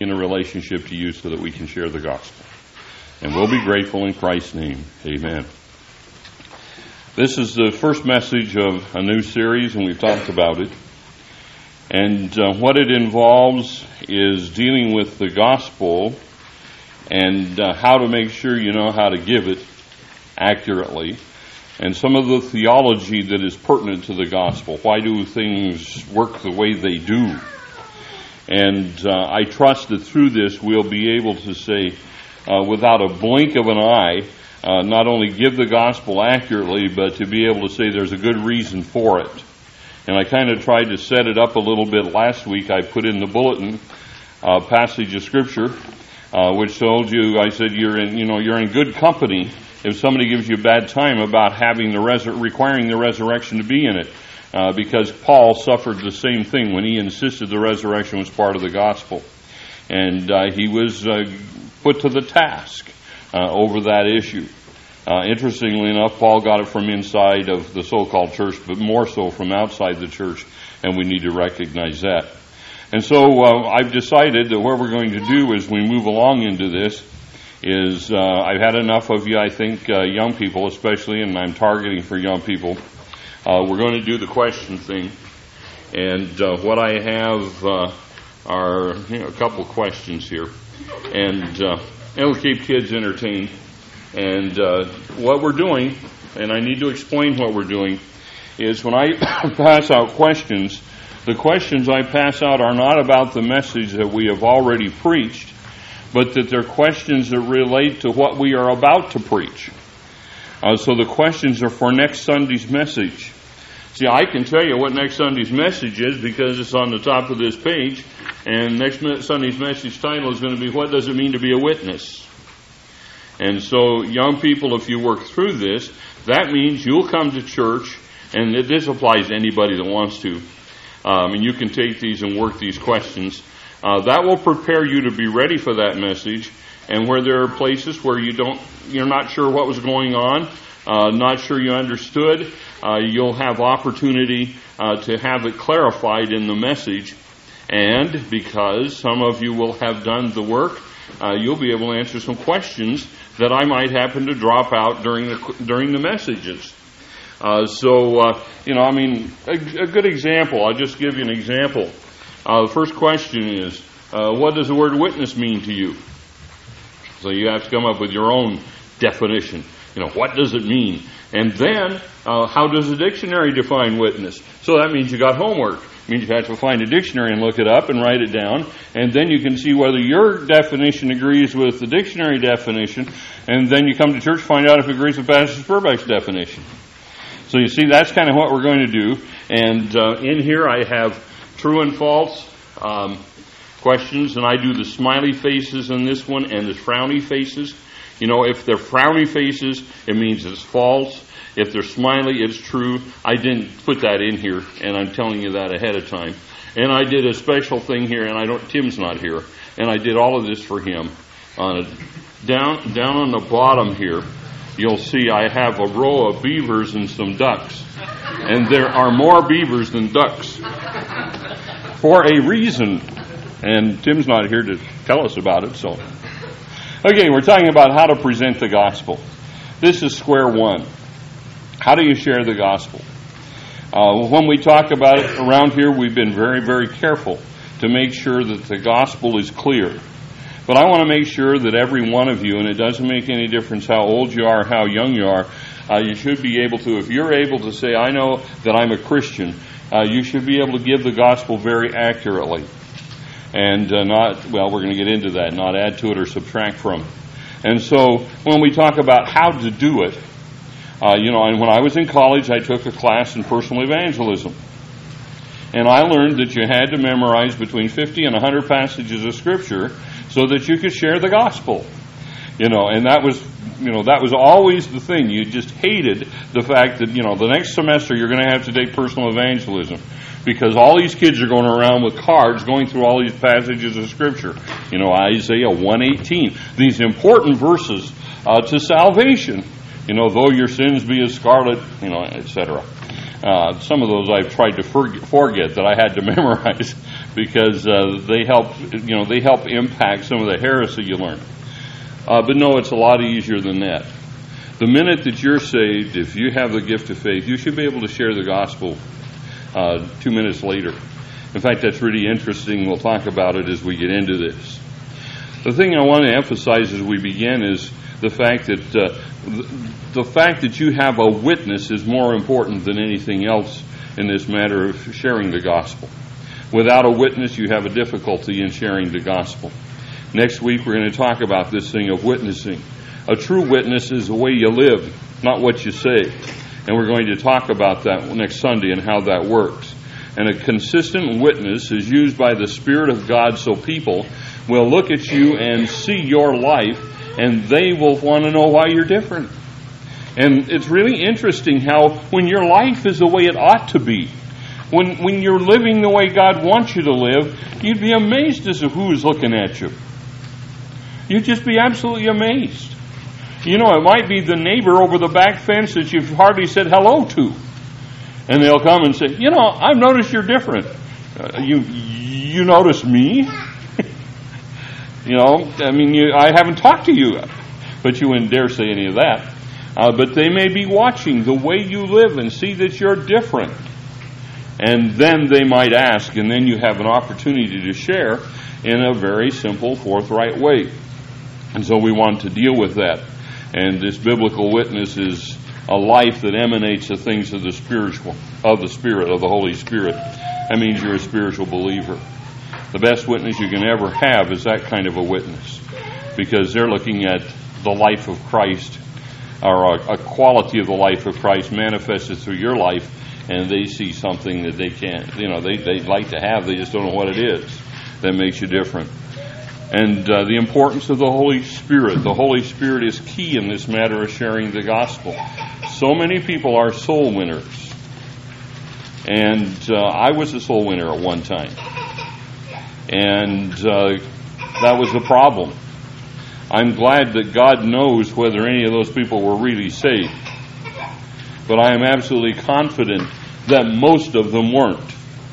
in a relationship to you so that we can share the gospel. And we'll be grateful in Christ's name. Amen. This is the first message of a new series, and we've talked about it. And what it involves is dealing with the gospel and how to make sure you know how to give it accurately. And some of the theology that is pertinent to the gospel. Why do things work the way they do? And I trust that through this we'll be able to say, without a blink of an eye, not only give the gospel accurately, but to be able to say there's a good reason for it. And I kind of tried to set it up a little bit last week. I put in the bulletin a passage of Scripture, which told you, I said, you're in good company if somebody gives you a bad time about having requiring the resurrection to be in it. Because Paul suffered the same thing when he insisted the resurrection was part of the gospel. And he was put to the task over that issue. Interestingly enough, Paul got it from inside of the so-called church, but more so from outside the church, and we need to recognize that. And so I've decided that what we're going to do as we move along into this is I've had enough of you, I think, young people especially, and I'm targeting for young people. We're going to do the question thing, and what I have are a couple questions here, and it'll keep kids entertained. And what we're doing, and I need to explain what we're doing, is when I pass out questions, the questions I pass out are not about the message that we have already preached, but that they're questions that relate to what we are about to preach. So the questions are for next Sunday's message. See, I can tell you what next Sunday's message is because it's on the top of this page, and next Sunday's message title is going to be, What Does It Mean to Be a Witness? And so, young people, if you work through this, that means you'll come to church, and this applies to anybody that wants to. And you can take these and work these questions. That will prepare you to be ready for that message. And where there are places where you're not sure what was going on, not sure you understood, you'll have opportunity to have it clarified in the message. And because some of you will have done the work, you'll be able to answer some questions that I might happen to drop out during the messages. A good example. I'll just give you an example. The first question is, what does the word witness mean to you? So you have to come up with your own definition. What does it mean? And then, how does the dictionary define witness? So that means you got homework. It means you have to find a dictionary and look it up and write it down. And then you can see whether your definition agrees with the dictionary definition. And then you come to church, find out if it agrees with Pastor Spurbeck's definition. So you see, that's kind of what we're going to do. And in here I have true and false questions. And I do the smiley faces in this one and the frowny faces. If they're frowny faces, it means it's false. If they're smiley, it's true. I didn't put that in here, and I'm telling you that ahead of time. And I did a special thing here, and Tim's not here, and I did all of this for him. Down on the bottom here, you'll see I have a row of beavers and some ducks. And there are more beavers than ducks. For a reason. And Tim's not here to tell us about it, so. Okay, we're talking about how to present the gospel. This is square one. How do you share the gospel? When we talk about it around here, we've been very, very careful to make sure that the gospel is clear. But I want to make sure that every one of you, and it doesn't make any difference how old you are, how young you are, you should be able to, if you're able to say, I know that I'm a Christian, you should be able to give the gospel very accurately. And we're going to get into that, not add to it or subtract from. And so when we talk about how to do it, and when I was in college, I took a class in personal evangelism. And I learned that you had to memorize between 50 and 100 passages of Scripture so that you could share the gospel. And that was always the thing. You just hated the fact that, the next semester you're going to have to take personal evangelism. Because all these kids are going around with cards going through all these passages of Scripture. Isaiah 1:18. These important verses to salvation. Though your sins be as scarlet, etc. Some of those I've tried to forget that I had to memorize. because they help impact some of the heresy you learn. But no, it's a lot easier than that. The minute that you're saved, if you have the gift of faith, you should be able to share the gospel 2 minutes later. In fact, that's really interesting. We'll talk about it as we get into this. The thing I want to emphasize as we begin is the fact that you have a witness is more important than anything else in this matter of sharing the gospel. Without a witness, you have a difficulty in sharing the gospel. Next week, we're going to talk about this thing of witnessing. A true witness is the way you live, not what you say. And we're going to talk about that next Sunday and how that works. And a consistent witness is used by the Spirit of God so people will look at you and see your life, and they will want to know why you're different. And it's really interesting how when your life is the way it ought to be, when you're living the way God wants you to live, you'd be amazed as to who is looking at you. You'd just be absolutely amazed. You know, it might be the neighbor over the back fence that you've hardly said hello to. And they'll come and say, you know, I've noticed you're different. You notice me? You know, I mean, I haven't talked to you, but you wouldn't dare say any of that. But they may be watching the way you live and see that you're different. And then they might ask, and then you have an opportunity to share in a very simple, forthright way. And so we want to deal with that. And this biblical witness is a life that emanates the things of the spiritual, of the Spirit, of the Holy Spirit. That means you're a spiritual believer. The best witness you can ever have is that kind of a witness, because they're looking at the life of Christ, or a quality of the life of Christ manifested through your life, and they see something that they can't, they'd like to have, they just don't know what it is that makes you different. And the importance of the Holy Spirit. The Holy Spirit is key in this matter of sharing the gospel. So many people are soul winners. And I was a soul winner at one time. And that was the problem. I'm glad that God knows whether any of those people were really saved. But I am absolutely confident that most of them weren't.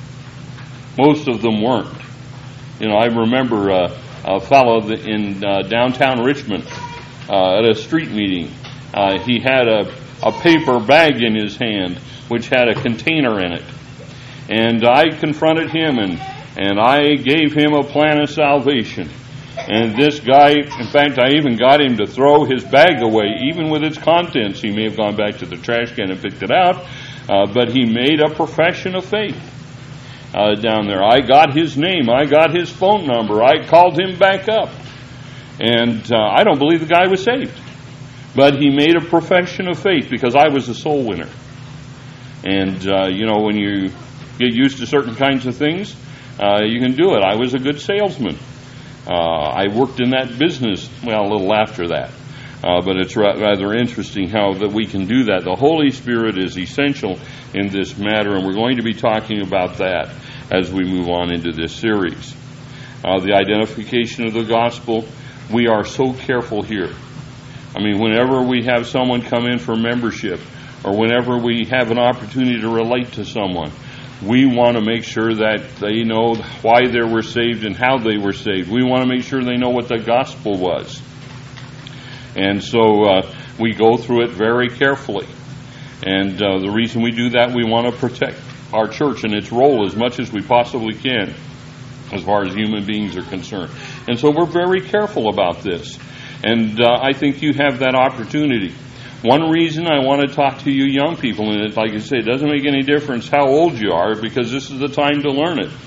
Most of them weren't. I remember a fellow in downtown Richmond at a street meeting. He had a paper bag in his hand which had a container in it. And I confronted him and I gave him a plan of salvation. And this guy, in fact, I even got him to throw his bag away, even with its contents. He may have gone back to the trash can and picked it out, but he made a profession of faith down there. I got his name. I got his phone number. I called him back up. And I don't believe the guy was saved. But he made a profession of faith because I was a soul winner. And, when you get used to certain kinds of things, you can do it. I was a good salesman. I worked in that business, a little after that. But it's rather interesting how that we can do that. The Holy Spirit is essential in this matter, and we're going to be talking about that as we move on into this series. The identification of the gospel, we are so careful here. Whenever we have someone come in for membership, or whenever we have an opportunity to relate to someone, we want to make sure that they know why they were saved and how they were saved. We want to make sure they know what the gospel was. And so we go through it very carefully. And the reason we do that, we want to protect our church and its role as much as we possibly can as far as human beings are concerned. And so we're very careful about this. And I think you have that opportunity. One reason I want to talk to you young people, and like I say, it doesn't make any difference how old you are, because this is the time to learn it.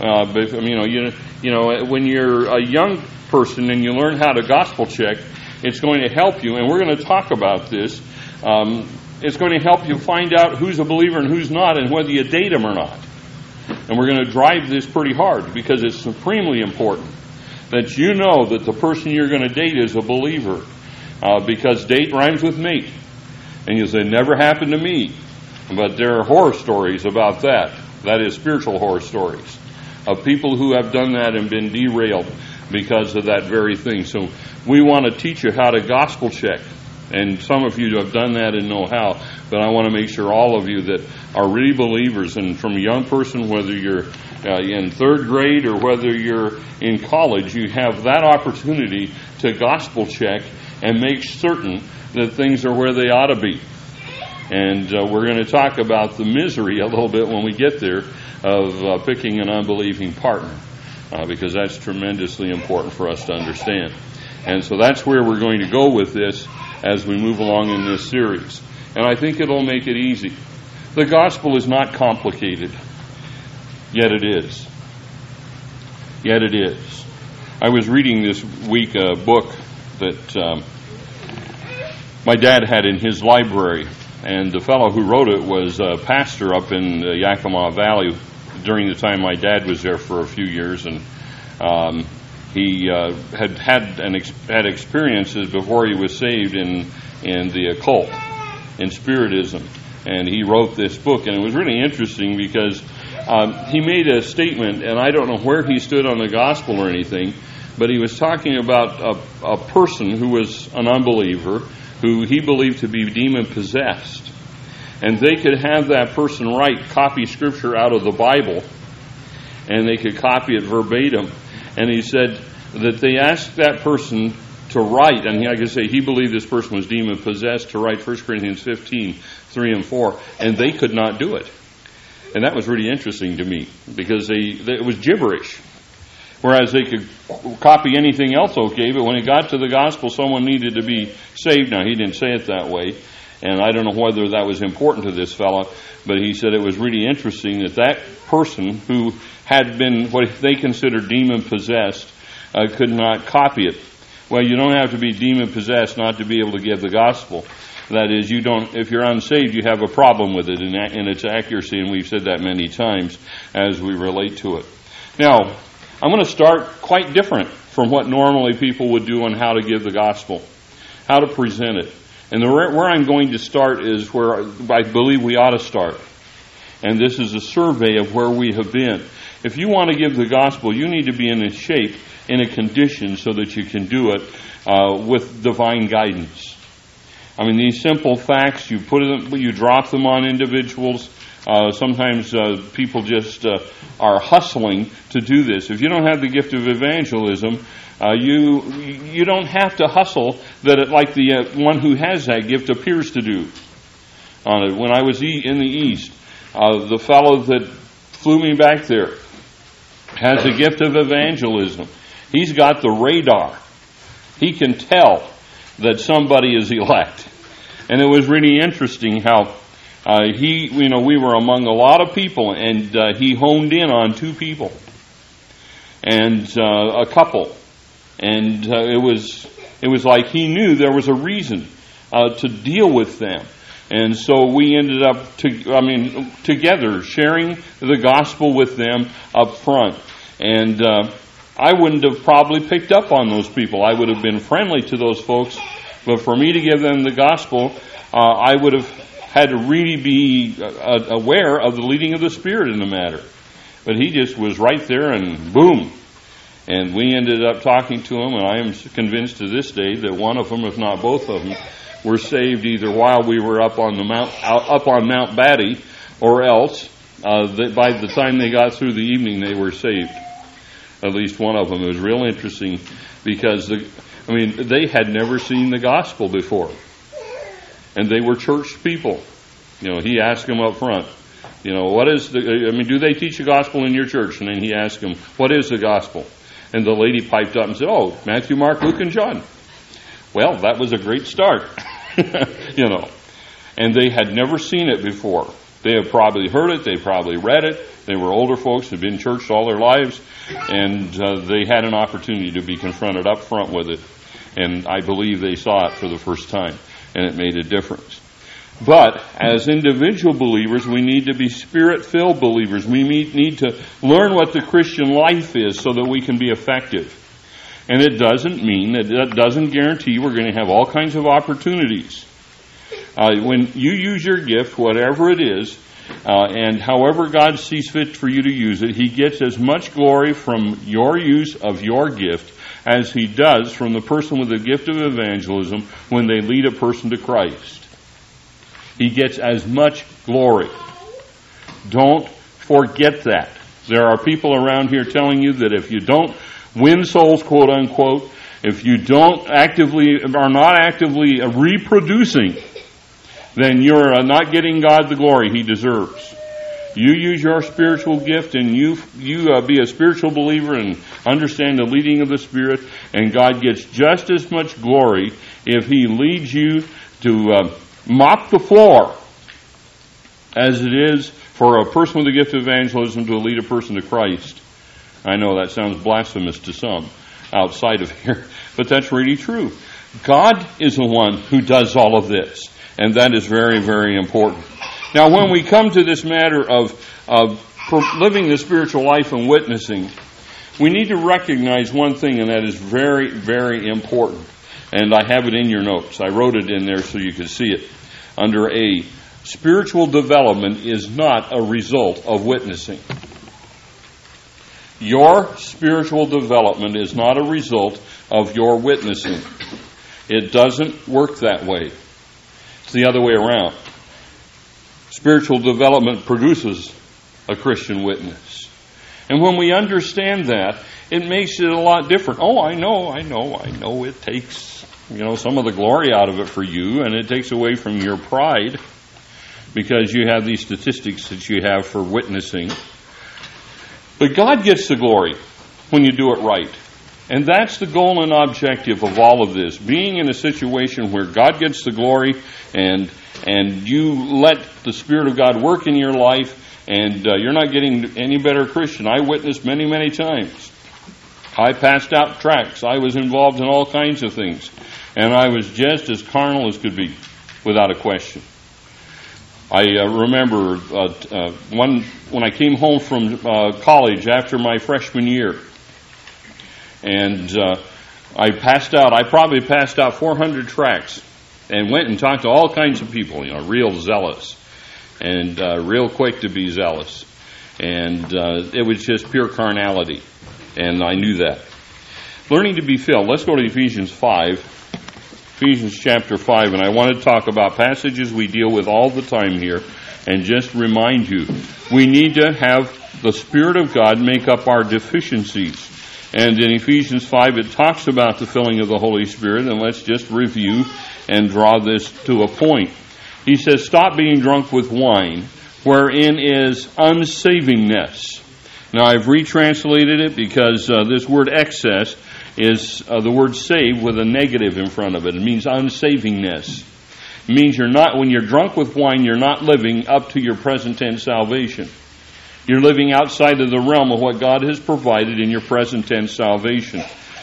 When you're a young person and you learn how to gospel check, it's going to help you, and we're going to talk about this. It's going to help you find out who's a believer and who's not, and whether you date them or not. And we're going to drive this pretty hard, because it's supremely important that you know that the person you're going to date is a believer. Because date rhymes with mate. And you say, never happened to me. But there are horror stories about that. That is spiritual horror stories of people who have done that and been derailed because of that very thing. So we want to teach you how to gospel check. And some of you have done that and know how, but I want to make sure all of you that are really believers, and from a young person, whether you're in third grade or whether you're in college, you have that opportunity to gospel check and make certain that things are where they ought to be. And we're going to talk about the misery a little bit when we get there of picking an unbelieving partner, because that's tremendously important for us to understand. And so that's where we're going to go with this as we move along in this series. And I think it'll make it easy. The gospel is not complicated, yet it is. Yet it is. I was reading this week a book that my dad had in his library, and the fellow who wrote it was a pastor up in the Yakima Valley during the time my dad was there for a few years, and he had experiences before he was saved in the occult, in Spiritism, and he wrote this book. And it was really interesting because he made a statement, and I don't know where he stood on the gospel or anything, but he was talking about a person who was an unbeliever, who he believed to be demon-possessed. And they could have that person copy Scripture out of the Bible, and they could copy it verbatim. And he said that they asked that person to write, and I could say he believed this person was demon-possessed, to write 1 Corinthians 15, 3 and 4, and they could not do it. And that was really interesting to me, because it was gibberish. Whereas they could copy anything else okay, but when it got to the gospel, someone needed to be saved. Now, he didn't say it that way, and I don't know whether that was important to this fellow, but he said it was really interesting that person who had been what they considered demon-possessed could not copy it. Well, you don't have to be demon-possessed not to be able to give the gospel. That is, if you're unsaved, you have a problem with it in its accuracy, and we've said that many times as we relate to it. Now, I'm going to start quite different from what normally people would do on how to give the gospel, how to present it. And where I'm going to start is where I believe we ought to start. And this is a survey of where we have been. If you want to give the gospel, you need to be in a shape, in a condition, so that you can do it with divine guidance. I mean, these simple facts, you drop them on individuals. Sometimes people just are hustling to do this. If you don't have the gift of evangelism, you don't have to hustle like the one who has that gift appears to do. When I was in the East, the fellow that flew me back there has a gift of evevangelism. He's got the radar. He can tell that somebody is elect. And it was really interesting how we were among a lot of people, and he honed in on two people and a couple, and it was like he knew there was a reason to deal with them, and so we ended up together sharing the gospel with them up front, and I wouldn't have probably picked up on those people. I would have been friendly to those folks, but for me to give them the gospel, I would have had to really be aware of the leading of the Spirit in the matter. But he just was right there, and boom. And we ended up talking to him, and I am convinced to this day that one of them, if not both of them, were saved either while we were up on Mount Batty, or else that by the time they got through the evening, they were saved. At least one of them. It was real interesting because they had never seen the gospel before. And they were church people. He asked them up front, do they teach the gospel in your church? And then he asked them, what is the gospel? And the lady piped up and said, Matthew, Mark, Luke, and John. Well, that was a great start. And they had never seen it before. They had probably heard it. They probably read it. They were older folks who had been in church all their lives. And they had an opportunity to be confronted up front with it. And I believe they saw it for the first time. And it made a difference. But as individual believers, we need to be Spirit-filled believers. We need to learn what the Christian life is so that we can be effective. And it doesn't guarantee we're going to have all kinds of opportunities. When you use your gift, whatever it is, and however God sees fit for you to use it, He gets as much glory from your use of your gift as he does from the person with the gift of evangelism when they lead a person to Christ. He gets as much glory. Don't forget that. There are people around here telling you that if you don't win souls, quote unquote, if you are not actively reproducing, then you're not getting God the glory He deserves. You use your spiritual gift and you be a spiritual believer and understand the leading of the Spirit, and God gets just as much glory if He leads you to mop the floor as it is for a person with the gift of evangelism to lead a person to Christ. I know that sounds blasphemous to some outside of here, but that's really true. God is the one who does all of this, and that is very, very important. Now, when we come to this matter of living the spiritual life and witnessing, we need to recognize one thing, and that is very, very important. And I have it in your notes. I wrote it in there so you could see it. Under A, spiritual development is not a result of witnessing. Your spiritual development is not a result of your witnessing. It doesn't work that way. It's the other way around. Spiritual development produces a Christian witness. And when we understand that, it makes it a lot different. Oh, I know. It takes, some of the glory out of it for you, and it takes away from your pride because you have these statistics that you have for witnessing. But God gets the glory when you do it right. And that's the goal and objective of all of this. Being in a situation where God gets the glory and you let the Spirit of God work in your life, and you're not getting any better Christian. I witnessed many, many times. I passed out tracts. I was involved in all kinds of things. And I was just as carnal as could be, without a question. I remember when I came home from college after my freshman year, and I probably passed out 400 tracts and went and talked to all kinds of people, real zealous and real quick to be zealous. And it was just pure carnality, and I knew that. Learning to be filled. Let's go to Ephesians 5. Ephesians chapter 5, and I want to talk about passages we deal with all the time here, and just remind you, we need to have the Spirit of God make up our deficiencies. And in Ephesians 5, it talks about the filling of the Holy Spirit, and let's just review and draw this to a point. He says, stop being drunk with wine, wherein is unsavingness. Now, I've retranslated it because this word excess is the word save with a negative in front of it. It means unsavingness. It means when you're drunk with wine, you're not living up to your present tense salvation. You're living outside of the realm of what God has provided in your present tense salvation.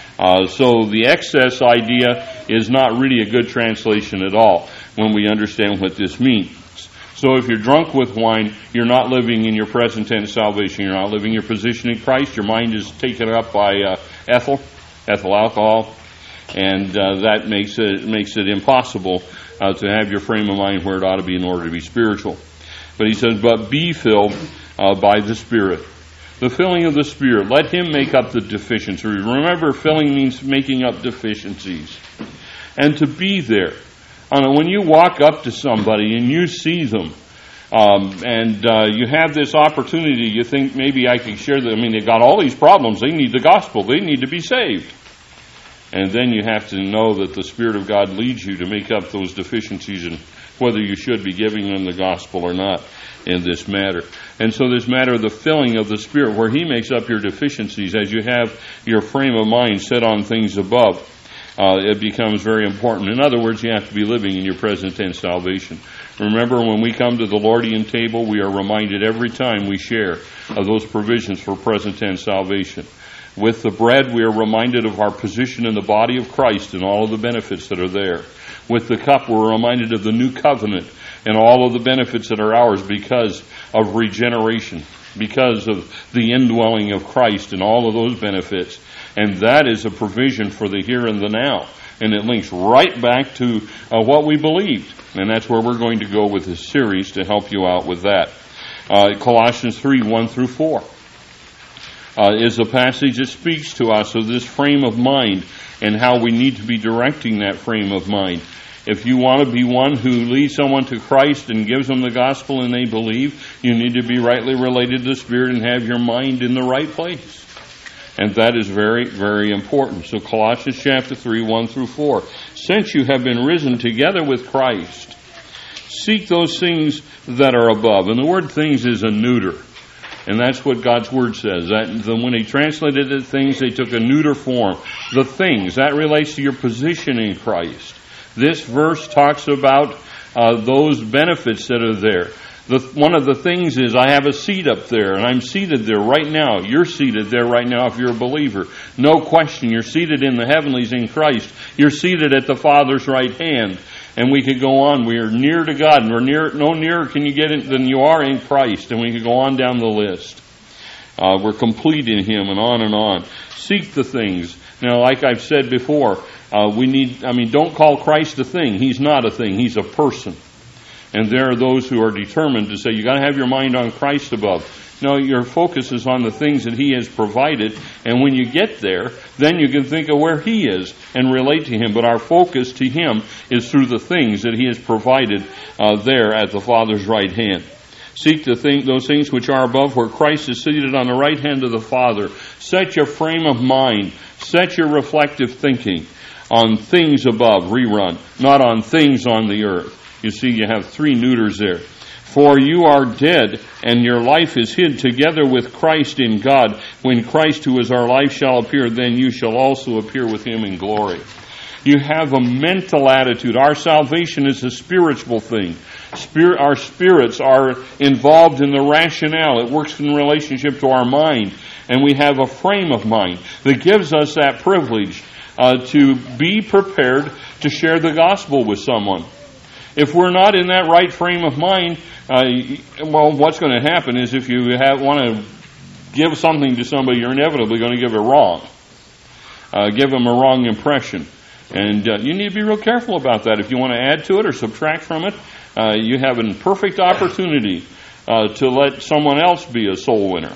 So the excess idea is not really a good translation at all when we understand what this means. So if you're drunk with wine, you're not living in your present tense salvation. You're not living your position in Christ. Your mind is taken up by ethyl alcohol, and that makes it impossible to have your frame of mind where it ought to be in order to be spiritual. But he says, but be filled by the Spirit. The filling of the Spirit. Let Him make up the deficiencies. Remember, filling means making up deficiencies. And to be there. When you walk up to somebody and you see them, and you have this opportunity, you think maybe I can share them. They've got all these problems. They need the gospel. They need to be saved. And then you have to know that the Spirit of God leads you to make up those deficiencies and whether you should be giving them the gospel or not in this matter. And so this matter of the filling of the Spirit, where He makes up your deficiencies as you have your frame of mind set on things above, it becomes very important. In other words, you have to be living in your present tense salvation. Remember, when we come to the Lordian table, we are reminded every time we share of those provisions for present tense salvation. With the bread, we are reminded of our position in the body of Christ and all of the benefits that are there. With the cup, we're reminded of the new covenant and all of the benefits that are ours because of regeneration, because of the indwelling of Christ and all of those benefits. And that is a provision for the here and the now. And it links right back to what we believed. And that's where we're going to go with this series to help you out with that. Colossians 3, 1 through 4. is a passage that speaks to us of this frame of mind and how we need to be directing that frame of mind. If you want to be one who leads someone to Christ and gives them the gospel and they believe, you need to be rightly related to the Spirit and have your mind in the right place. And that is very, very important. So Colossians chapter 3, 1 through 4. Since you have been risen together with Christ, seek those things that are above. And the word things is a neuter. And that's what God's Word says. When He translated the things, they took a neuter form. The things, that relates to your position in Christ. This verse talks about those benefits that are there. One of the things is I have a seat up there, and I'm seated there right now. You're seated there right now if you're a believer. No question, you're seated in the heavenlies in Christ. You're seated at the Father's right hand. And we could go on. We are near to God, and no nearer can you get than you are in Christ. And we could go on down the list. We're complete in Him, and on and on. Seek the things. Now, like I've said before, don't call Christ a thing. He's not a thing. He's a person. And there are those who are determined to say, you got to have your mind on Christ above. No, your focus is on the things that He has provided. And when you get there, then you can think of where He is and relate to Him. But our focus to Him is through the things that He has provided there at the Father's right hand. Seek those things which are above, where Christ is seated on the right hand of the Father. Set your frame of mind, set your reflective thinking on things above, rerun, not on things on the earth. You see, you have three neuters there. For you are dead, and your life is hid together with Christ in God. When Christ, who is our life, shall appear, then you shall also appear with Him in glory. You have a mental attitude. Our salvation is a spiritual thing. Our spirits are involved in the rationale. It works in relationship to our mind. And we have a frame of mind that gives us that privilege to be prepared to share the gospel with someone. If we're not in that right frame of mind, what's going to happen is if you want to give something to somebody, you're inevitably going to give it wrong. Give them a wrong impression. And you need to be real careful about that. If you want to add to it or subtract from it, you have a perfect opportunity to let someone else be a soul winner.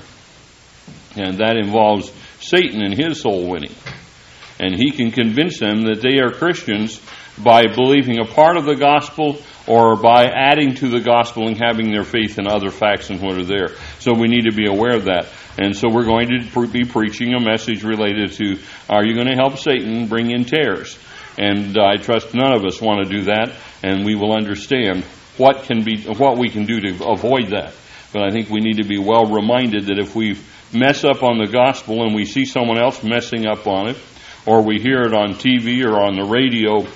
And that involves Satan and his soul winning. And he can convince them that they are Christians by believing a part of the gospel or by adding to the gospel and having their faith in other facts and what are there. So we need to be aware of that. And so we're going to be preaching a message related to, are you going to help Satan bring in tares? And I trust none of us want to do that, and we will understand what we can do to avoid that. But I think we need to be well reminded that if we mess up on the gospel and we see someone else messing up on it, or we hear it on TV or on the radio,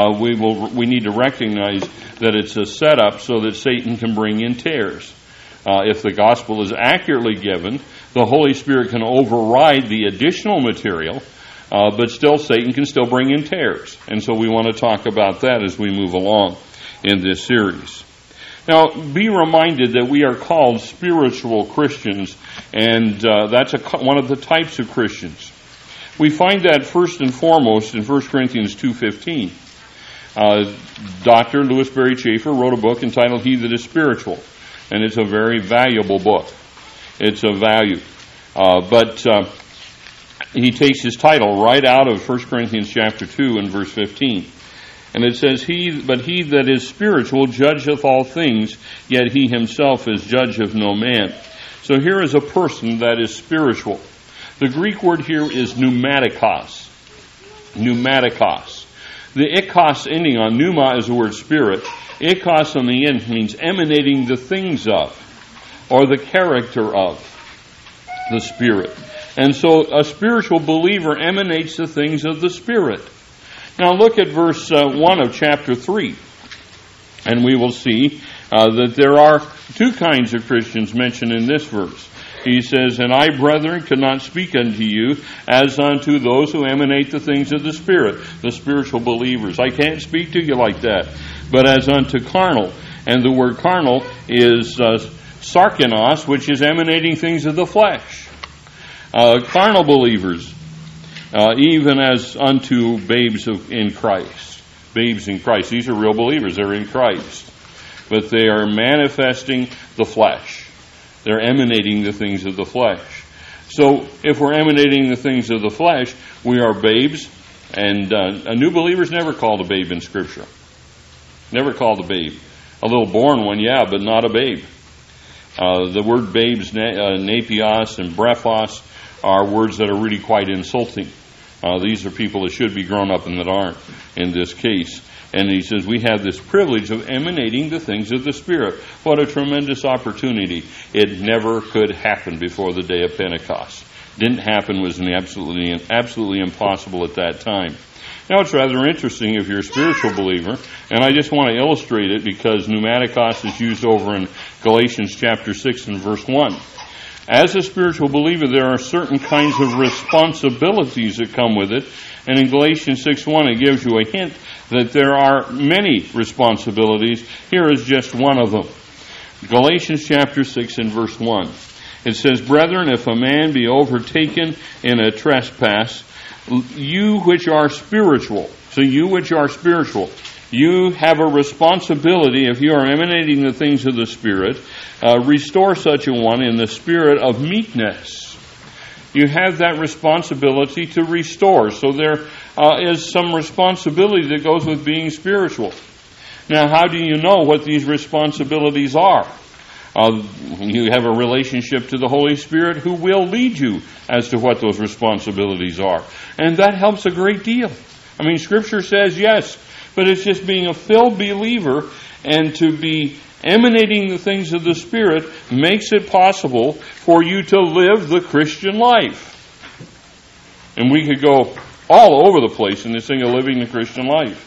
we need to recognize that it's a setup so that Satan can bring in tares. If the gospel is accurately given, the Holy Spirit can override the additional material, but still Satan can still bring in tares. And so we want to talk about that as we move along in this series. Now, be reminded that we are called spiritual Christians, and that's one of the types of Christians. We find that first and foremost in 1 Corinthians 2:15. Dr. Louis Berry Chafer wrote a book entitled He That Is Spiritual, and it's a very valuable book. It's a value. But he takes his title right out of 1 Corinthians chapter 2 and verse 15. And it says, But he that is spiritual judgeth all things, yet he himself is judge of no man. So here is a person that is spiritual. The Greek word here is pneumatikos. Pneumatikos. The ikos ending on pneuma is the word spirit. Ikos on the end means emanating the things of, or the character of the Spirit. And so a spiritual believer emanates the things of the Spirit. Now look at verse 1 of chapter 3. And we will see that there are two kinds of Christians mentioned in this verse. He says, And I, brethren, could not speak unto you as unto those who emanate the things of the Spirit, the spiritual believers. I can't speak to you like that, but as unto carnal. And the word carnal is sarkinos, which is emanating things of the flesh. Carnal believers, even as unto babes in Christ. Babes in Christ. These are real believers. They're in Christ. But they are manifesting the flesh. They're emanating the things of the flesh. So if we're emanating the things of the flesh, we are babes, and a new believer is never called a babe in Scripture. Never called a babe. A little born one, yeah, but not a babe. The word babes, napios and brephos, are words that are really quite insulting. These are people that should be grown up and that aren't in this case. And he says we have this privilege of emanating the things of the Spirit. What a tremendous opportunity. It never could happen before the day of Pentecost. Didn't happen, was absolutely impossible at that time. Now it's rather interesting if you're a spiritual believer, and I just want to illustrate it because pneumatikos is used over in Galatians chapter 6 and verse 1. As a spiritual believer, there are certain kinds of responsibilities that come with it, and in Galatians 6:1 it gives you a hint that there are many responsibilities. Here is just one of them. Galatians chapter 6 and verse 1. It says, "Brethren, if a man be overtaken in a trespass, you which are spiritual," so you which are spiritual, you have a responsibility, if you are emanating the things of the Spirit, restore such a one in the spirit of meekness. You have that responsibility to restore. So there is some responsibility that goes with being spiritual. Now, how do you know what these responsibilities are? You have a relationship to the Holy Spirit who will lead you as to what those responsibilities are. And that helps a great deal. I mean, Scripture says yes, but it's just being a filled believer and to be emanating the things of the Spirit makes it possible for you to live the Christian life. And we could go all over the place in this thing of living the Christian life.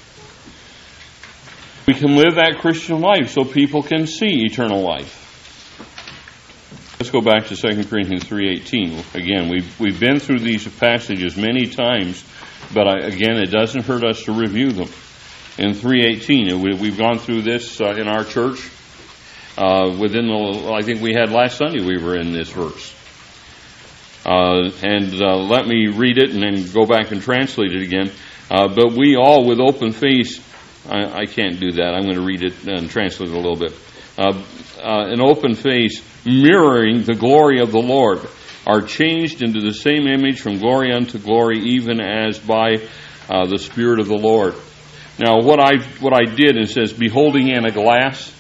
We can live that Christian life so people can see eternal life. Let's go back to 2 Corinthians 3:18. Again, we've been through these passages many times, but again, it doesn't hurt us to review them. In 3:18, we've gone through this in our church. I think we had last Sunday we were in this verse. Let me read it and then go back and translate it again. But we all with open face, I can't do that. I'm going to read it and translate it a little bit. An open face, mirroring the glory of the Lord, are changed into the same image from glory unto glory, even as by the Spirit of the Lord. Now, what I did, it says, beholding in a glass.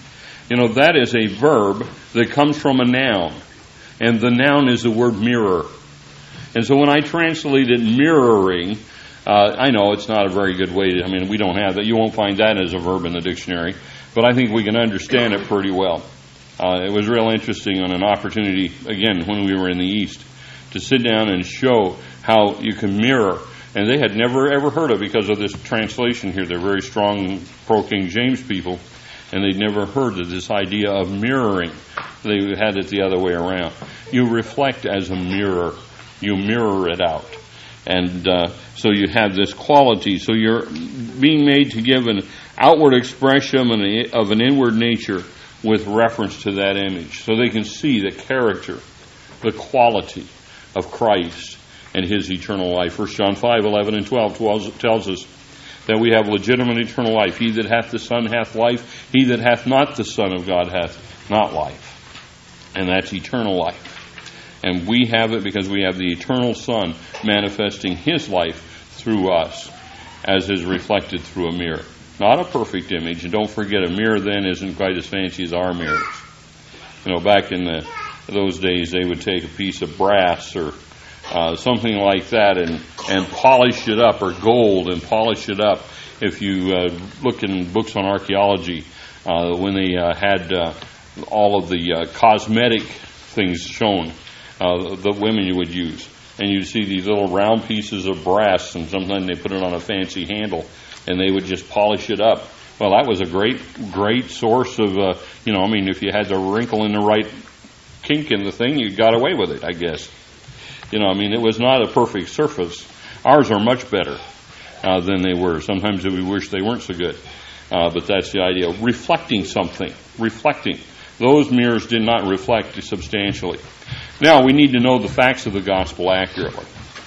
That is a verb that comes from a noun. And the noun is the word mirror. And so when I translated mirroring, I know it's not a very good way to, we don't have that. You won't find that as a verb in the dictionary. But I think we can understand it pretty well. It was real interesting on an opportunity, again, when we were in the East, to sit down and show how you can mirror. And they had never, ever heard of it because of this translation here. They're very strong pro-King James people. And they'd never heard of this idea of mirroring. They had it the other way around. You reflect as a mirror. You mirror it out. And so you have this quality. So you're being made to give an outward expression of an inward nature with reference to that image. So they can see the character, the quality of Christ and His eternal life. 1 John 5:11 and 12 tells us that we have legitimate eternal life. He that hath the Son hath life. He that hath not the Son of God hath not life. And that's eternal life. And we have it because we have the eternal Son manifesting His life through us as is reflected through a mirror. Not a perfect image. And don't forget, a mirror then isn't quite as fancy as our mirrors. Back in those days, they would take a piece of brass or something like that and polish it up, or gold and polish it up. If you look in books on archaeology, when they had all of the cosmetic things shown, the women would use, and you'd see these little round pieces of brass, and sometimes they put it on a fancy handle, and they would just polish it up. Well, that was a great source of, if you had the wrinkle in the right kink in the thing, you got away with it, I guess. It was not a perfect surface. Ours are much better than they were. Sometimes we wish they weren't so good. But that's the idea. Reflecting something. Reflecting. Those mirrors did not reflect substantially. Now, we need to know the facts of the gospel accurately.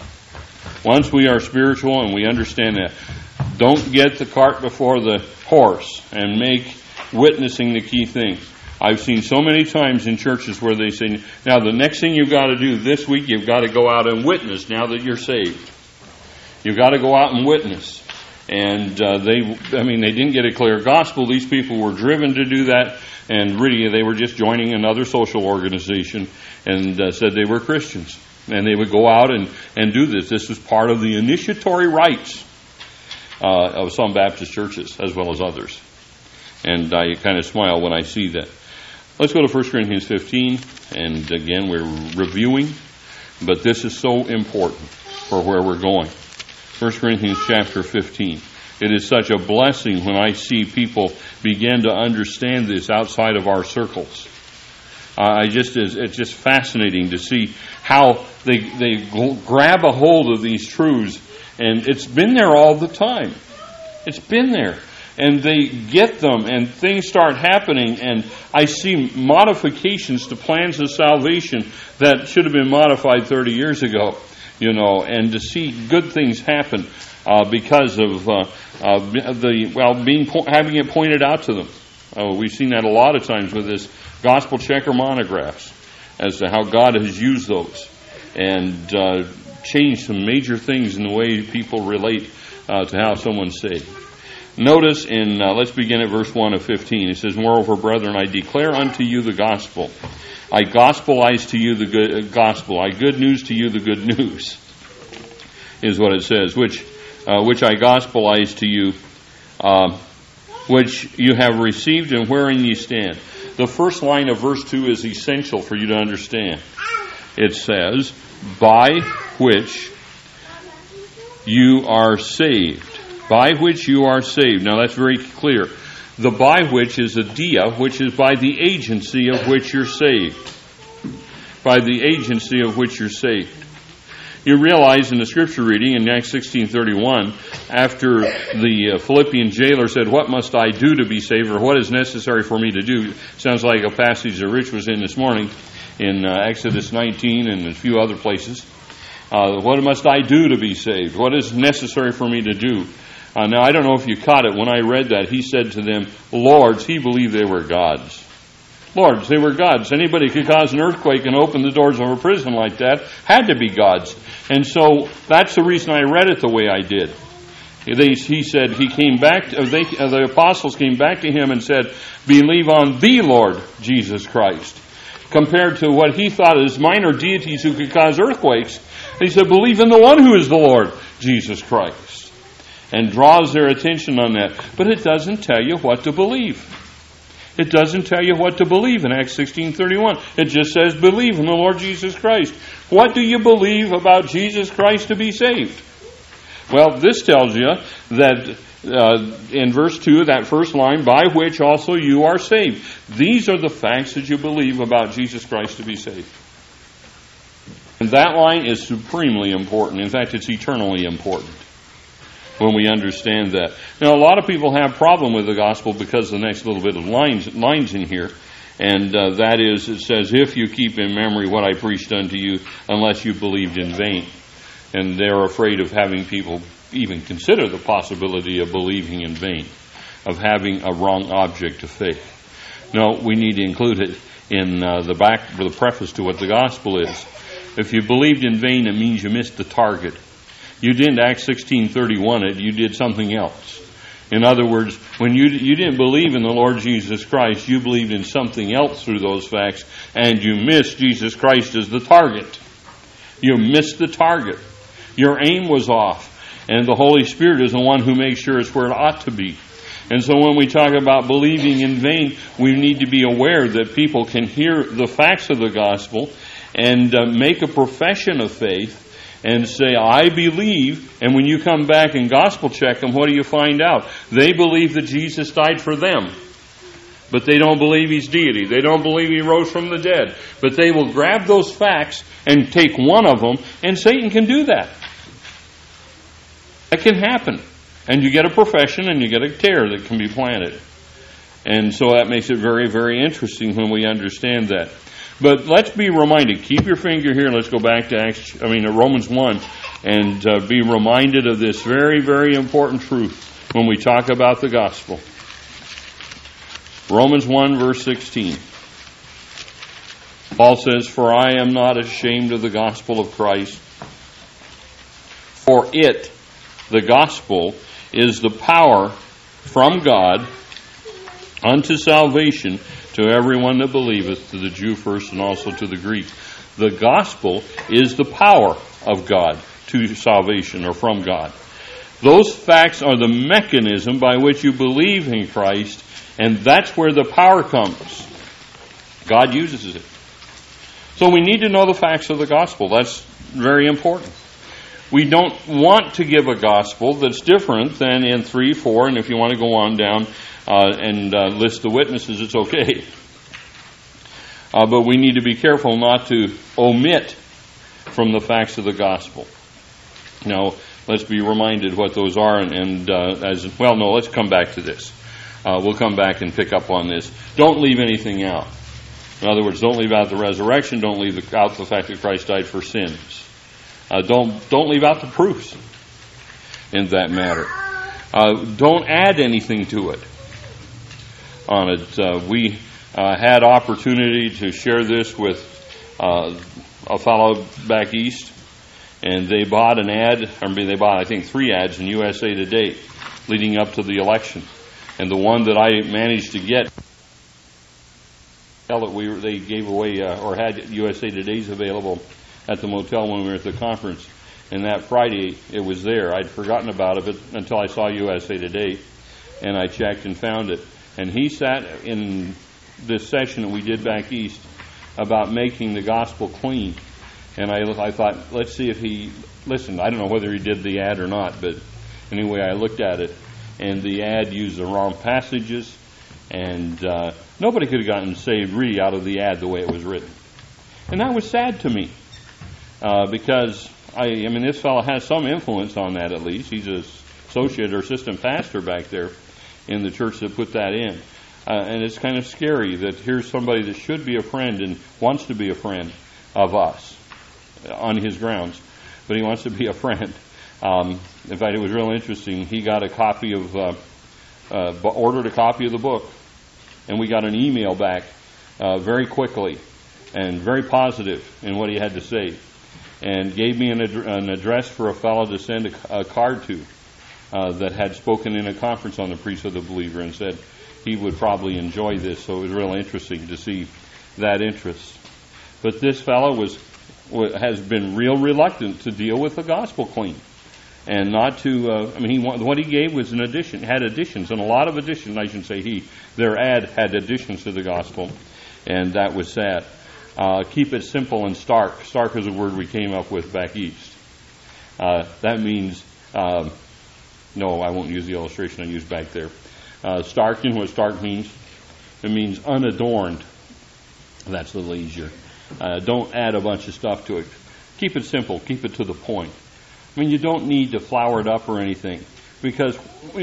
Once we are spiritual and we understand that, don't get the cart before the horse and make witnessing the key thing. I've seen so many times in churches where they say, now the next thing you've got to do this week, you've got to go out and witness now that you're saved. You've got to go out and witness. And they didn't get a clear gospel. These people were driven to do that, and really they were just joining another social organization and said they were Christians. And they would go out and do this. This was part of the initiatory rites of some Baptist churches as well as others. And I kind of smile when I see that. Let's go to 1 Corinthians 15. And again, we're reviewing, but this is so important for where we're going. 1 Corinthians chapter 15. It is such a blessing when I see people begin to understand this outside of our circles. It's just fascinating to see how they grab a hold of these truths, and it's been there all the time. It's been there. And they get them, and things start happening, and I see modifications to plans of salvation that should have been modified 30 years ago. And to see good things happen because of having it pointed out to them. We've seen that a lot of times with this gospel checker monographs as to how God has used those and changed some major things in the way people relate to how someone's saved. Notice let's begin at verse 1 of 15. It says, "Moreover, brethren, I declare unto you the gospel. I gospelize to you the good gospel. I good news to you the good news," is what it says, which I gospelize to you, which you have received and wherein ye stand. The first line of verse 2 is essential for you to understand. It says, by which you are saved. By which you are saved. Now that's very clear. The by which is a dia, which is by the agency of which you're saved. By the agency of which you're saved. You realize in the scripture reading in Acts 16:31, after the Philippian jailer said, "What must I do to be saved?" or "What is necessary for me to do?" Sounds like a passage that Rich was in this morning in Exodus 19 and a few other places. What must I do to be saved? What is necessary for me to do? Now, I don't know if you caught it. When I read that, he said to them, "Lords," he believed they were gods. Lords, they were gods. Anybody could cause an earthquake and open the doors of a prison like that. Had to be gods. And so that's the reason I read it the way I did. He said, the apostles came back to him and said, "Believe on the Lord Jesus Christ." Compared to what he thought as minor deities who could cause earthquakes, he said, "Believe in the one who is the Lord Jesus Christ." And draws their attention on that. But it doesn't tell you what to believe. It doesn't tell you what to believe in Acts 16:31. It just says, believe in the Lord Jesus Christ. What do you believe about Jesus Christ to be saved? Well, this tells you that in verse 2, that first line, by which also you are saved. These are the facts that you believe about Jesus Christ to be saved. And that line is supremely important. In fact, it's eternally important when we understand that. Now, a lot of people have a problem with the gospel because of the next little bit of lines in here. And that is, it says, "If you keep in memory what I preached unto you, unless you believed in vain." And they're afraid of having people even consider the possibility of believing in vain, of having a wrong object of faith. No, we need to include it in the preface to what the gospel is. If you believed in vain, it means you missed the target. You didn't Acts 16:31 it, you did something else. In other words, when you didn't believe in the Lord Jesus Christ, you believed in something else through those facts, and you missed Jesus Christ as the target. You missed the target. Your aim was off, and the Holy Spirit is the one who makes sure it's where it ought to be. And so when we talk about believing in vain, we need to be aware that people can hear the facts of the gospel and make a profession of faith and say, "I believe," and when you come back and gospel check them, what do you find out? They believe that Jesus died for them, but they don't believe He's deity. They don't believe He rose from the dead. But they will grab those facts and take one of them, and Satan can do that. That can happen. And you get a profession and you get a tear that can be planted. And so that makes it very, very interesting when we understand that. But let's be reminded. Keep your finger here. Let's go back to Romans 1 and be reminded of this very, very important truth when we talk about the gospel. Romans 1 verse 16. Paul says, "For I am not ashamed of the gospel of Christ. For it," the gospel, "is the power from God unto salvation to everyone that believeth, to the Jew first and also to the Greek." The gospel is the power of God to salvation, or from God. Those facts are the mechanism by which you believe in Christ, and that's where the power comes. God uses it. So we need to know the facts of the gospel. That's very important. We don't want to give a gospel that's different than in 3, 4, and if you want to go on down and list the witnesses, it's okay. But we need to be careful not to omit from the facts of the gospel. Now, let's be reminded what those are, let's come back to this. We'll come back and pick up on this. Don't leave anything out. In other words, don't leave out the resurrection. Don't leave out the fact that Christ died for sins. Don't leave out the proofs in that matter. Don't add anything to it. On it, we had opportunity to share this with a fellow back east, and they bought an ad. They bought, I think, 3 ads in USA Today leading up to the election, and the one that I managed to get. They gave away or had USA Today's available at the motel when we were at the conference, and that Friday it was there. I'd forgotten about it until I saw USA Today, and I checked and found it. And he sat in this session that we did back east about making the gospel clean, and I thought, let's see if he listened. I don't know whether he did the ad or not, but anyway, I looked at it, and the ad used the wrong passages, and nobody could have gotten saved really out of the ad the way it was written. And that was sad to me, because this fellow has some influence on that at least. He's an associate or assistant pastor back there in the church that put that in. And it's kind of scary that here's somebody that should be a friend and wants to be a friend of us on his grounds, but he wants to be a friend. In fact, it was real interesting. He got a copy of, ordered a copy of the book, and we got an email back very quickly and very positive in what he had to say, and gave me an address for a fellow to send a card to that had spoken in a conference on the priesthood of the believer, and said he would probably enjoy this. So it was real interesting to see that interest. But this fellow has been real reluctant to deal with the gospel clean, and not to. What he gave was an addition, had additions, and a lot of additions. I shouldn't say their ad had additions to the gospel, and that was sad. Keep it simple and stark. Stark is a word we came up with back east. That means, no, I won't use the illustration I used back there. Stark, you know what stark means? It means unadorned. That's a little easier. Don't add a bunch of stuff to it. Keep it simple. Keep it to the point. You don't need to flower it up or anything, because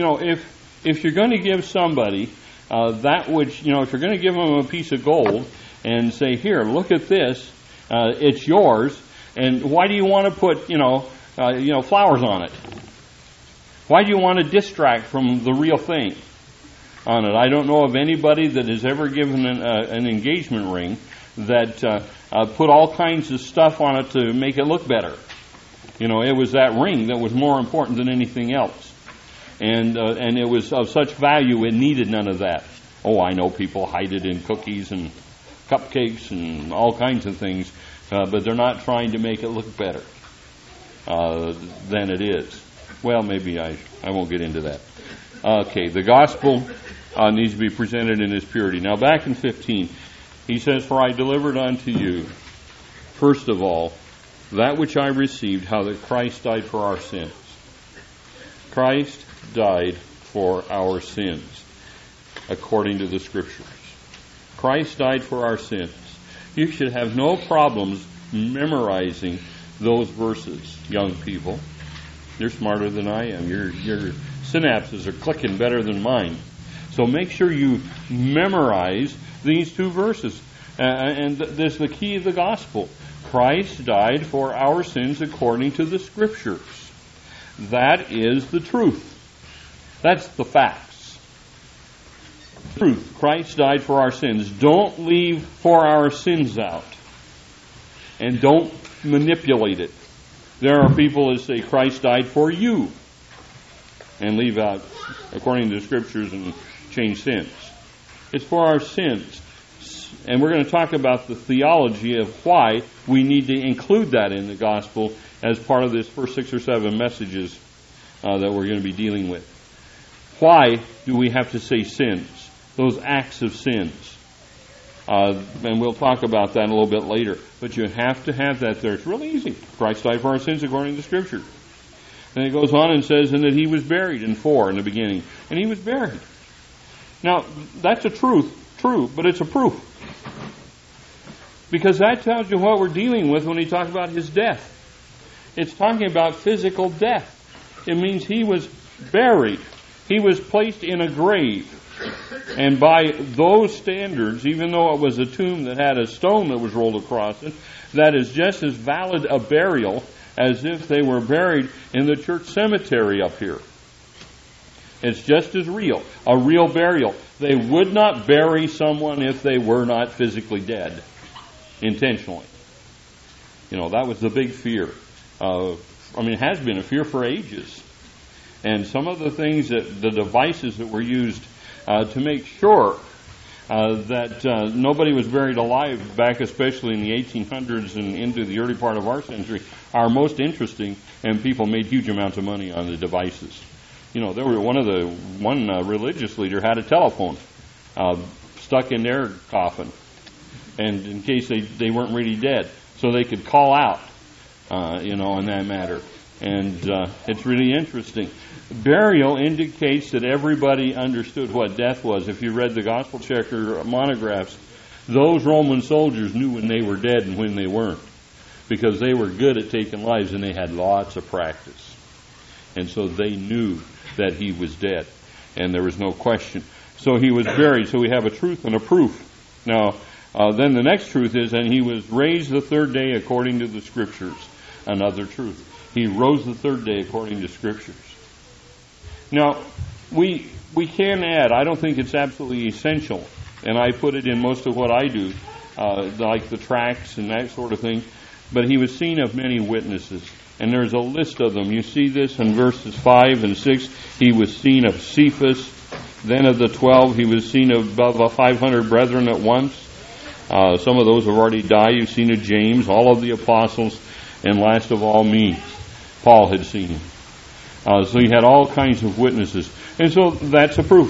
if you're going to give somebody that which if you're going to give them a piece of gold and say, here, look at this, it's yours, and why do you want to put flowers on it? Why do you want to distract from the real thing on it? I don't know of anybody that has ever given an engagement ring that put all kinds of stuff on it to make it look better. It was that ring that was more important than anything else. And it was of such value, it needed none of that. Oh, I know people hide it in cookies and cupcakes and all kinds of things, but they're not trying to make it look better than it is. Well, maybe I won't get into that. Okay, the gospel needs to be presented in its purity. Now, back in 15, he says, "For I delivered unto you, first of all, that which I received, how that Christ died for our sins." Christ died for our sins, according to the Scriptures. Christ died for our sins. You should have no problems memorizing those verses, young people. You're smarter than I am. Your synapses are clicking better than mine. So make sure you memorize these 2 verses. And this is the key of the gospel. Christ died for our sins according to the Scriptures. That is the truth. That's the facts. Truth. Christ died for our sins. Don't leave for our sins out. And don't manipulate it. There are people that say Christ died for you and leave out, according to the Scriptures, and change sins. It's for our sins. And we're going to talk about the theology of why we need to include that in the gospel as part of this first 6 or 7 messages that we're going to be dealing with. Why do we have to say sins? Those acts of sins. And we'll talk about that a little bit later. But you have to have that there. It's really easy. Christ died for our sins according to Scripture. And it goes on and says, and that He was buried in the beginning. And He was buried. Now, that's a true, but it's a proof. Because that tells you what we're dealing with when we talk about His death. It's talking about physical death. It means He was buried. He was placed in a grave. And by those standards, even though it was a tomb that had a stone that was rolled across it, that is just as valid a burial as if they were buried in the church cemetery up here. It's just as real, a real burial. They would not bury someone if they were not physically dead, intentionally. That was the big fear. It has been a fear for ages. And some of the things the devices that were used to make sure that nobody was buried alive back, especially in the 1800s and into the early part of our century, are most interesting, and people made huge amounts of money on the devices. There were one religious leader had a telephone stuck in their coffin, and in case they weren't really dead, so they could call out, in that matter. And it's really interesting. Burial indicates that everybody understood what death was. If you read the gospel checker monographs, those Roman soldiers knew when they were dead and when they weren't, because they were good at taking lives and they had lots of practice. And so they knew that He was dead, and there was no question. So He was buried. So we have a truth and a proof. Now, then the next truth is, and He was raised the third day according to the Scriptures. Another truth. He rose the third day according to Scriptures. Now, we can add, I don't think it's absolutely essential, and I put it in most of what I do, like the tracts and that sort of thing, but He was seen of many witnesses, and there's a list of them. You see this in verses 5 and 6. He was seen of Cephas, then of the 12. He was seen of above 500 brethren at once. Some of those have already died. You've seen of James, all of the apostles, and last of all me. Paul had seen Him. So he had all kinds of witnesses. And so that's a proof.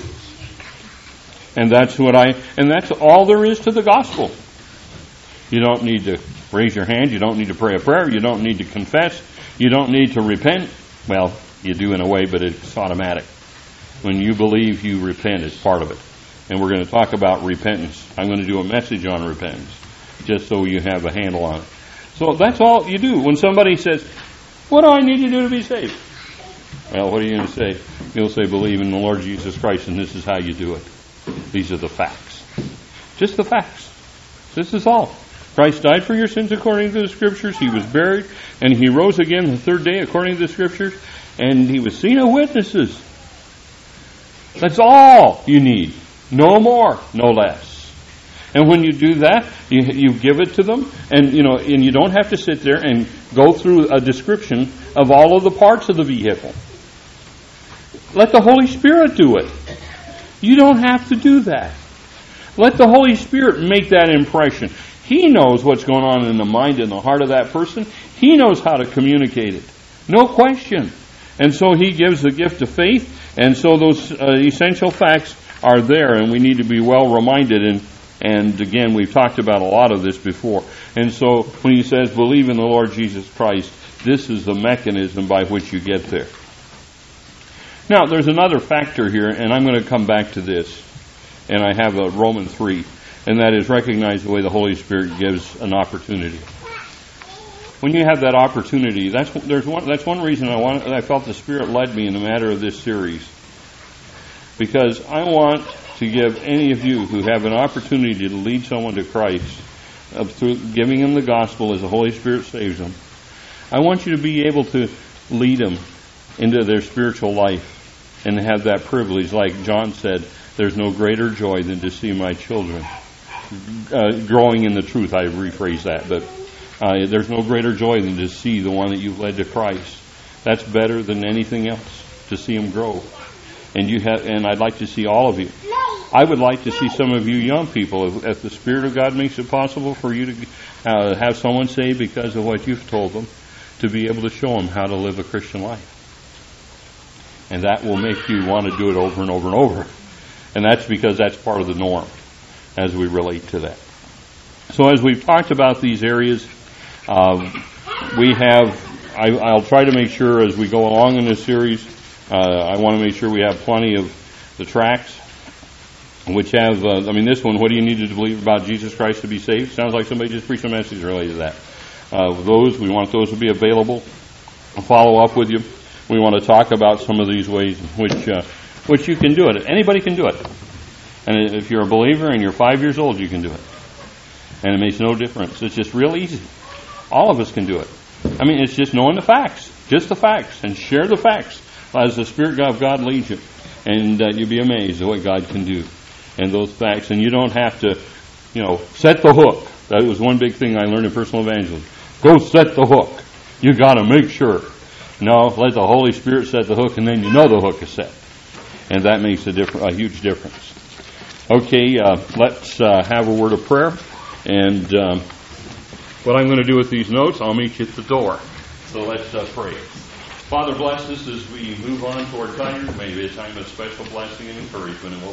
And that's all there is to the gospel. You don't need to raise your hand. You don't need to pray a prayer. You don't need to confess. You don't need to repent. Well, you do in a way, but it's automatic. When you believe, you repent. It's part of it. And we're going to talk about repentance. I'm going to do a message on repentance, just so you have a handle on it. So that's all you do. When somebody says, what do I need to do to be saved? Well, what are you going to say? You'll say, believe in the Lord Jesus Christ, and this is how you do it. These are the facts. Just the facts. This is all. Christ died for your sins according to the Scriptures. He was buried, and He rose again the third day according to the Scriptures, and He was seen of witnesses. That's all you need. No more, no less. And when you do that, you give it to them, and you don't have to sit there and go through a description of all of the parts of the vehicle. Let the Holy Spirit do it. You don't have to do that. Let the Holy Spirit make that impression. He knows what's going on in the mind and the heart of that person. He knows how to communicate it. No question. And so He gives the gift of faith, and so those essential facts are there, and we need to be well reminded. And again, we've talked about a lot of this before. And so when He says, believe in the Lord Jesus Christ, this is the mechanism by which you get there. Now, there's another factor here, and I'm going to come back to this. And I have a Romans 3, and that is recognize the way the Holy Spirit gives an opportunity. When you have that opportunity, that's one reason I felt the Spirit led me in the matter of this series. Because I want to give any of you who have an opportunity to lead someone to Christ, through giving them the gospel as the Holy Spirit saves them, I want you to be able to lead them into their spiritual life and have that privilege. Like John said, there's no greater joy than to see my children growing in the truth. I rephrase that, but There's no greater joy than to see the one that you've led to Christ. That's better than anything else, to see him grow. And I'd like to see all of you. I would like to see some of you young people, if the Spirit of God makes it possible for you to have someone saved because of what you've told them, to be able to show them how to live a Christian life. And that will make you want to do it over and over and over. And that's because that's part of the norm as we relate to that. So as we've talked about these areas, I'll try to make sure as we go along in this series, I want to make sure we have plenty of the tracts, which have, this one, what do you need to believe about Jesus Christ to be saved? Sounds like somebody just preached a message related to that. We want those to be available. I'll follow up with you. We want to talk about some of these ways in which you can do it. Anybody can do it. And if you're a believer and you're 5 years old, you can do it. And it makes no difference. It's just real easy. All of us can do it. It's just knowing the facts. Just the facts. And share the facts as the Spirit of God leads you. And you'll be amazed at what God can do. And those facts. And you don't have to, set the hook. That was one big thing I learned in personal evangelism. Go set the hook. You got to make sure. No, let the Holy Spirit set the hook, and then you know the hook is set. And that makes a huge difference. Okay, let's have a word of prayer. And what I'm going to do with these notes, I'll meet you at the door. So let's pray. Father, bless us as we move on toward time. Maybe a time of special blessing and encouragement. And we'll